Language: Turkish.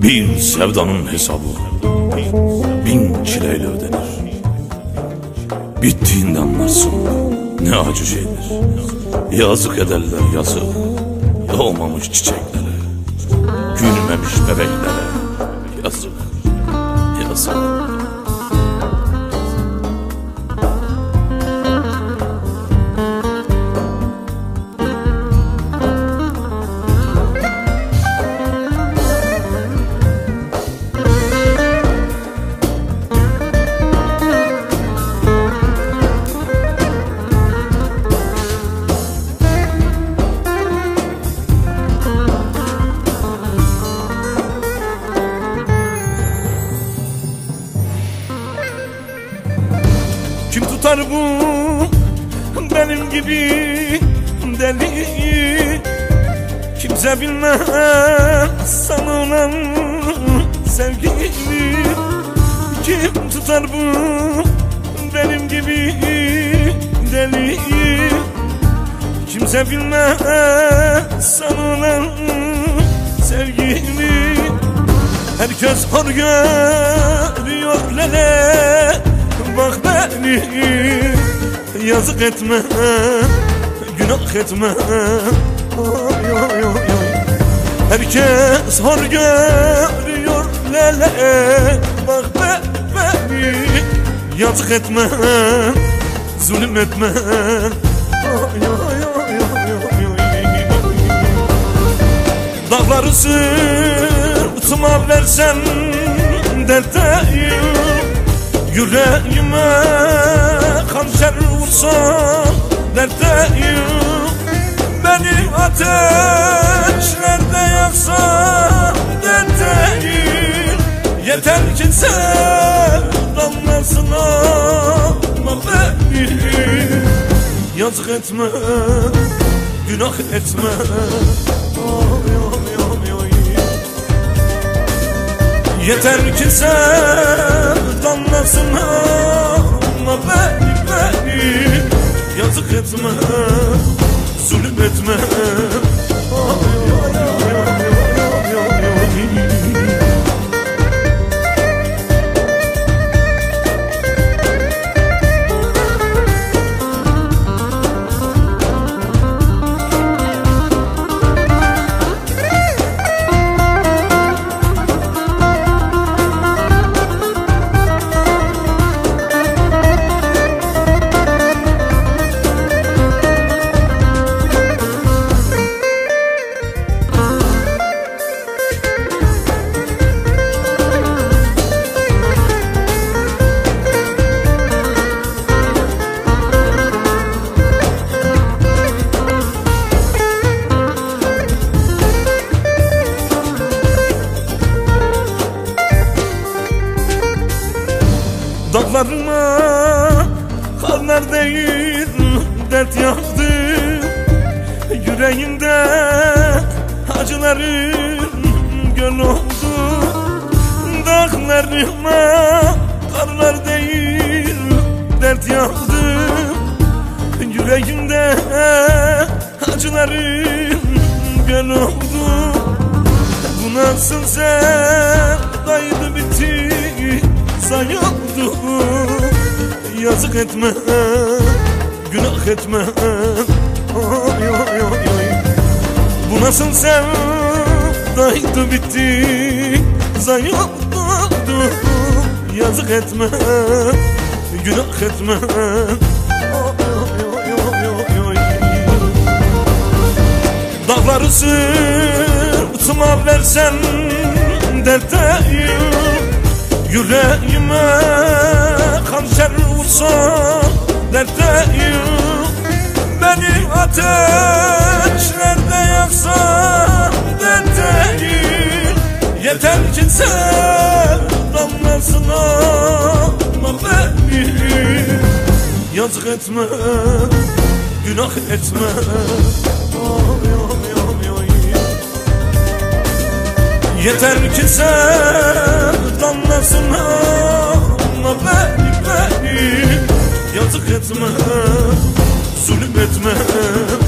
Bir sevdanın hesabı bin çileyle ödenir. Bittiğinde anlarsın ne acı şeydir. Yazık ederler yazık doğmamış çiçeklere, gülmemiş bebeklere. Yazık, yazık. Kim tutar bu benim gibi deliyi? Kimse bilmez sana olan sevgimi. Kim tutar bu benim gibi deliyi? Kimse bilmez sana olan sevgimi. Herkes hor görüyor lele, bak beni, yazık etme, günah etme. Oy, oy, oy, oy. Herkes hor görüyor lele, bak beni, yazık etme, zulüm etme. Oy, oy, oy, oy, oy. Dağları sırtıma versem dertteyim, yüreğime hançer vursan dertteyim. Beni ateşlerde yaksan dertteyim. Yeter ki sevdamlasın ama beni, yazık etme, günah etme. Oy, oy, oy, oy. Yeter ki sevdamlasın ama beni, yazık etme, zulüm etme. Oy, oy, oy, oy, oy, oy. Dağlarıma karlar değil dert yaktı, yüreğimde acılarım göl oldu. Dağlarıma karlar değil dert yaktı, yüreğimde acılarım göl oldu. Bu nasıl sevdaydı bitti sayıldı. Yazık etme, günah etme. Oy, oy, oy, oy. Bu nasıl sevdaydı bitti sayıldı. Yazık etme, günah etme. Oy, oy, oy, oy, oy. Dağları sırtıma versem dertteyim, yüreğime hançer vursan dertteyim. Beni ateşlerde yaksan dertteyim. Yeter ki sevdamlasın ama beni, yazık etme, günah etme. Oy, oy, oy, oy. Yeter ki sevdamlasın ama beni, yazık etme, zulüm etme.